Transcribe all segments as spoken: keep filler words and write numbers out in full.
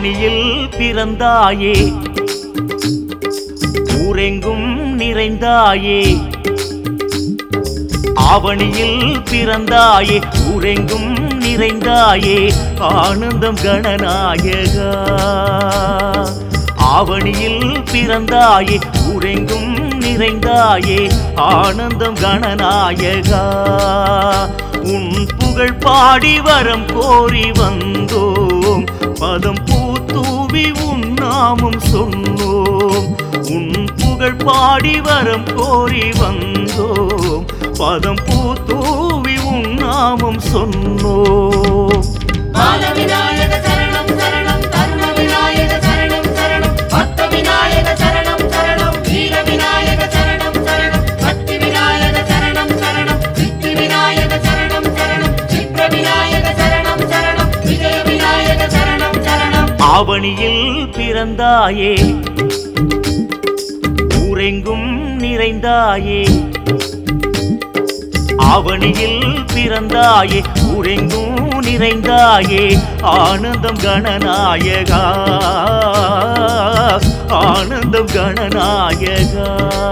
ஆவணியில் பிறந்தாயே ஊரெங்கும் நிறைந்தாயே ஆவணியில் பிறந்தாயே ஊரெங்கும் நிறைந்தாயே ஆனந்தம் கணநாயகா ஆவணியில் பிறந்தாயே ஊரெங்கும் நிறைந்தாயே ஆனந்தம் கணநாயகா உன் புகழ் பாடி வரம் கோரி வந்தோம் பதம் பூத்தூவி உன் நாமம் சொன்னோம் உன் புகழ் பாடி வரம் கோரி வந்தோம் பதம் பூத்தூவி உன் நாமம் சொன்னோம் பால விநாயக சரணம் சரணம் தருண விநாயக சரணம் சரணம் பக்த விநாயக சரணம் சரணம் வீர விநாயக சரணம் சரணம் சக்தி விநாயக சரணம் சரணம் சித்தி விநாயக சரணம் சரணம் சித்ர விநாயக சரணம் சரணம் விஜய விநாயக சரணம் சரணம் ஆவணியில் பிறந்தாயே ஊரெங்கும் நிறைந்தாயே ஆவணியில் பிறந்தாயே ஊரெங்கும் நிறைந்தாயே ஆனந்தம் கணநாயகா ஆனந்தம் கணநாயகா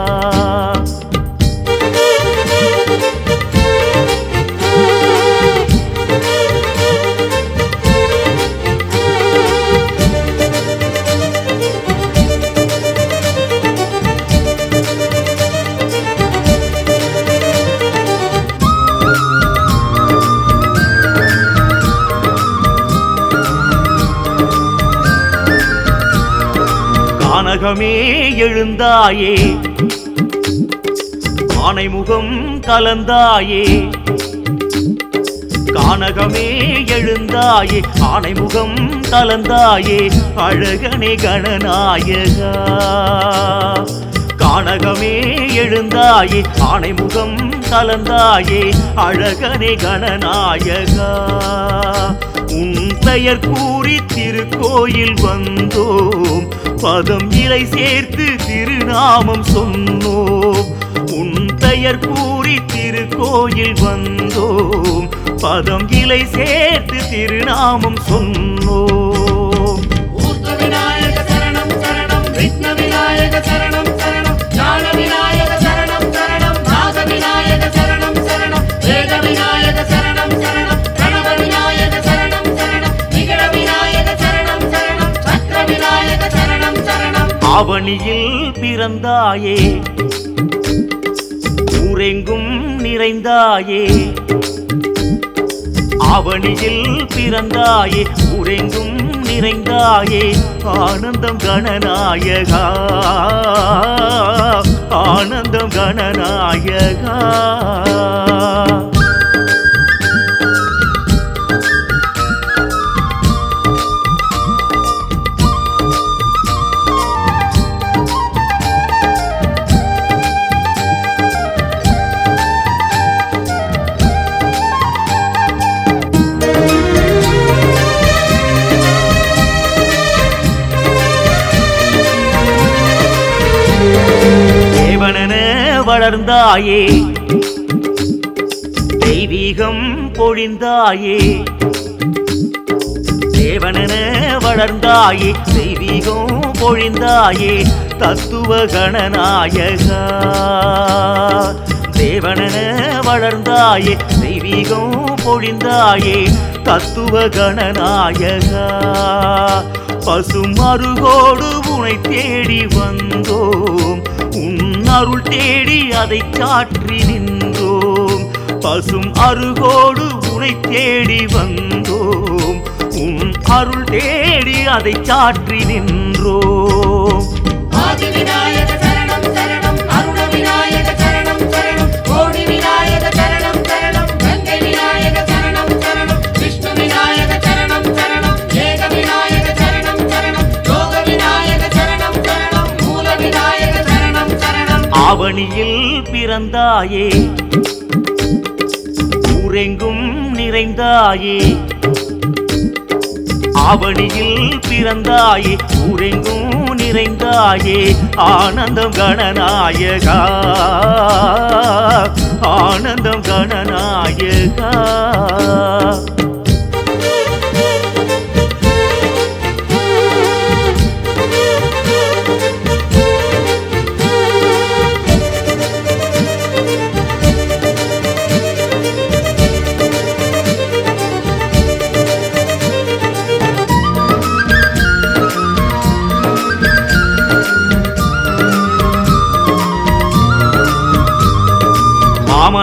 கானகமே எழுந்தாயே ஆனைமுகம் கலந்தாயே கானகமே எழுந்தாயே ஆனைமுகம் கலந்தாயே அழகனே கணநாயகா கானகமே எழுந்தாயே ஆனைமுகம் கலந்தாயே அழகனே கணநாயகா உன் பெயர் கூறி திருக்கோயில் வந்தோம் பதம் இலை சேர்த்து திருநாமம் சொன்னோம் உன் பெயர் கூறி திருக்கோயில் வந்தோம் பதம் இலை சேர்த்து திருநாமம் சொன்னோம் ஊர்த்த விநாயக சரணம் சரணம் விக்ன விநாயக சரணம் சரணம் ஞான விநாயக சரணம் சரணம் நாக விநாயக சரணம் சரணம் வேத விநாயக சரணம் சரணம் கணவ விநாயக சரணம் சரணம் விகட விநாயக சரணம் சரணம் சக்கர விநாயக சரணம் சரணம் ஆவணியில் பிறந்தாயே ஊரெங்கும் நிறைந்தாயே ஆவணியில் பிறந்தாயே ஊரெங்கும் நிறைந்தாயே ஆனந்தம் கணநாயகா ஆனந்தம் கணநாயகா வளர்ந்தாயே தெய்வீகம் பொழிந்தாயே தேவனென வளர்ந்தாயே தெய்வீகம் பொழிந்தாயே தத்துவ கணநாயகா தேவனென வளர்ந்தாயே தெய்வீகம் பொழிந்தாயே தத்துவ கணநாயகா பசும் அருகோடு உனை தேடி வந்தோம் உன் அருள் தேடி அதை சாற்றி நின்றோம் பசும் அருகோடு உனை தேடி வந்தோம் உன் அருள் தேடி அதை சாற்றி நின்றோம் ஆதி விநாயக சரணம் சரணம் அருண விநாயக சரணம் சரணம் கோடி விநாயக சரணம் சரணம் கங்கை விநாயக சரணம் சரணம் விஷ்ணு விநாயக சரணம் சரணம் ஏக விநாயக சரணம் சரணம் யோக விநாயக சரணம் சரணம் மூல விநாயக சரணம் சரணம் ஆவணியில் பிறந்தாயே ஊரெங்கும் நிறைந்தாயே ஆவணியில் பிறந்தாயே ஊரெங்கும் நிறைந்தாயே ஆனந்தம் கணநாயகா ஆனந்தம் கணநாயகா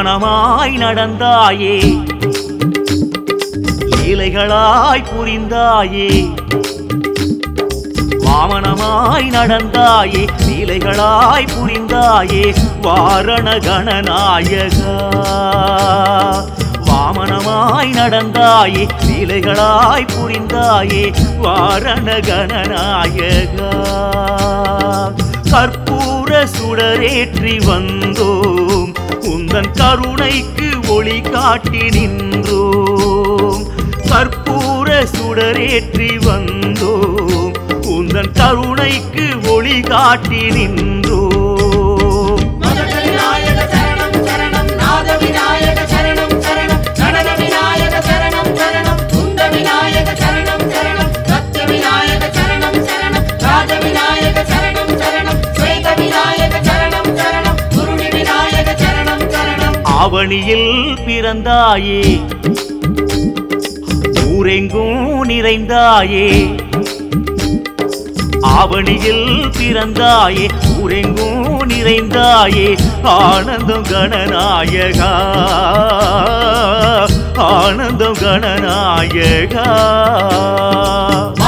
வாமனமாய் நடந்தாயே லீலைகளாய் புரிந்தாயே வாமனமாய் நடந்தாயே லீலைகளாய் புரிந்தாயே வாரண கணநாயகா வாமனமாய் நடந்தாயே லீலைகளாய் புரிந்தாயே வாரண கணநாயகா கற்பூர சுடரேற்றி வந்தோம் உந்தன் கருணைக்கு ஒளி காட்டி நின்றோம் கற்பூர சுடரேற்றி வந்தோம் உந்தன் கருணைக்கு ஒளி காட்டி நின்றோம் மதக விநாயக சரணம் சரணம் நாத விநாயக சரணம் சரணம் கணத விநாயக சரணம் சரணம் குந்த விநாயக சரணம் சரணம் சத்ய விநாயக சரணம் சரணம் ராஜ விநாயக சரணம் சரணம் ஸ்வேத விநாயக சரணம் சரணம் குருணி விநாயக சரணம் சரணம் ஆவணியில் பிறந்தாயே ஊரெங்கும் நிறைந்தாயே ஆவணியில் பிறந்தாயே ஊரெங்கும் நிறைந்தாயே ஆனந்தம் கணநாயகா ஆனந்தம் கணநாயகா